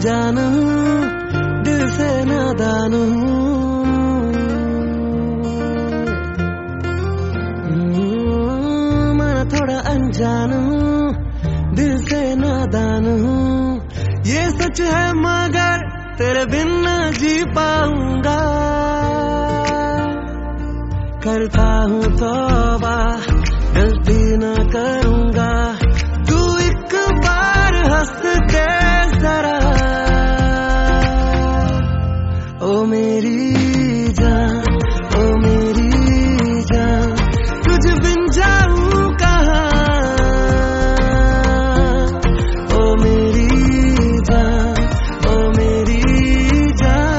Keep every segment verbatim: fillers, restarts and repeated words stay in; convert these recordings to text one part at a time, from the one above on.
अनजान हूँ, दिल से नादान हूँ। मैं थोड़ा अनजान हूँ, दिल से नादान हूँ। ये सच है मगर तेरे बिन न जी पाऊंगा। करता हूँ तौबा, गलती न करूंगा। तू एक बार हंस दे जरा, ओ मेरी जान, ओ मेरी जान, तुझ बिन जाऊं कहाँ। ओ मेरी जान, ओ मेरी जान।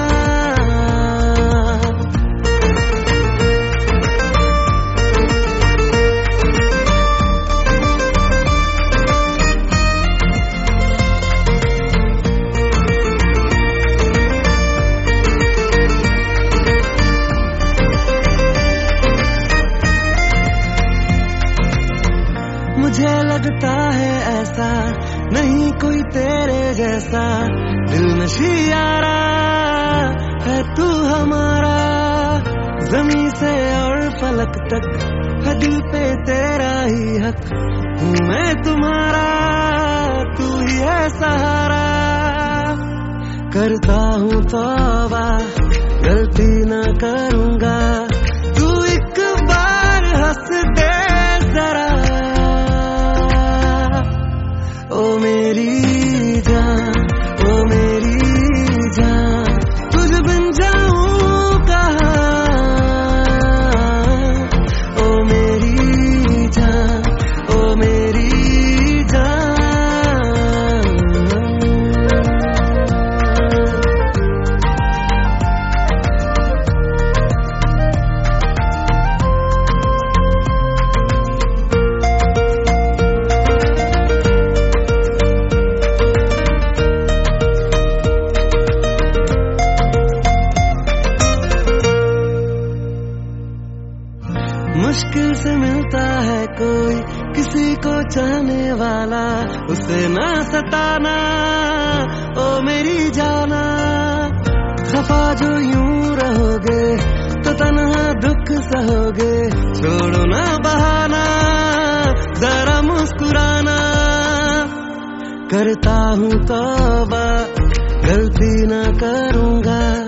मुझे लगता है ऐसा नहीं कोई तेरे जैसा, दिल नशी यारा है तू हमारा। जमीन से और फलक तक है दिल पे तेरा ही हक। हूँ मैं तुम्हारा, तू ही है सहारा। करता हूँ तौबा, गलती न करूंगा। तू एक बार हंस दे जरा, ओ मेरी जान, ओ मेरी जान, तुझ बिन जाऊं कहाँ। ओ मेरी जान, ओ मेरी जान। मुश्किल से मिलता है कोई किसी को चाहने वाला, उसे ना सताना ओ मेरी जाना। खफा जो यूं रहोगे तो तन्हा दुख सहोगे। छोड़ो ना बहाना, जरा मुस्कुराना। करता हूँ तौबा, गलती ना करूंगा।